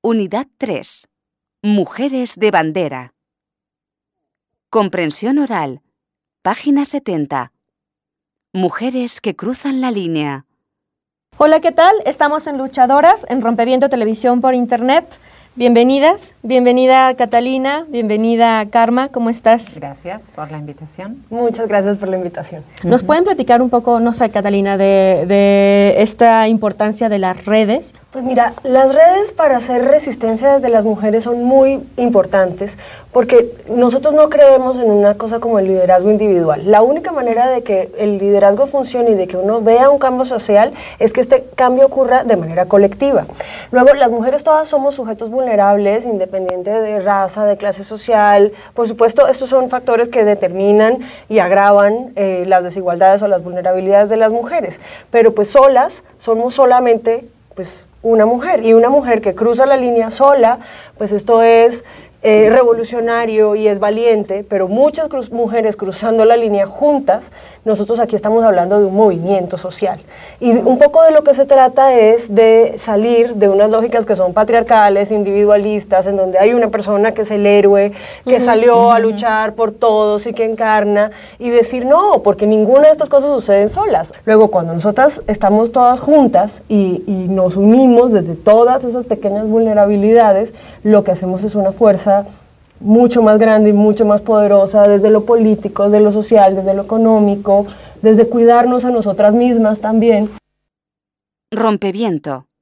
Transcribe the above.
Unidad 3. Mujeres de bandera. Comprensión oral. Página 70. Mujeres que cruzan la línea. Hola, ¿qué tal? Estamos en Luchadoras, en Rompeviento Televisión por Internet. Bienvenidas, bienvenida Catalina, bienvenida Karma, ¿cómo estás? Gracias por la invitación. Muchas gracias por la invitación. ¿Nos pueden platicar un poco, no sé, Catalina, de esta importancia de las redes? Pues mira, las redes para hacer resistencia desde las mujeres son muy importantes porque nosotros no creemos en una cosa como el liderazgo individual. La única manera de que el liderazgo funcione y de que uno vea un cambio social es que este cambio ocurra de manera colectiva. Luego, las mujeres todas somos sujetos vulnerables, independiente de raza, de clase social. Por supuesto, estos son factores que determinan y agravan las desigualdades o las vulnerabilidades de las mujeres. Pero pues solas, somos solamente pues una mujer, y una mujer que cruza la línea sola, pues esto es revolucionario y es valiente, pero muchas mujeres cruzando la línea juntas, nosotros aquí estamos hablando de un movimiento social. Y un poco de lo que se trata es de salir de unas lógicas que son patriarcales, individualistas, en donde hay una persona que es el héroe, que salió a luchar por todos y que encarna, y decir no, porque ninguna de estas cosas suceden solas. Luego, cuando nosotras estamos todas juntas y nos unimos desde todas esas pequeñas vulnerabilidades, lo que hacemos es una fuerza mucho más grande y mucho más poderosa desde lo político, desde lo social, desde lo económico, desde cuidarnos a nosotras mismas también. Rompeviento.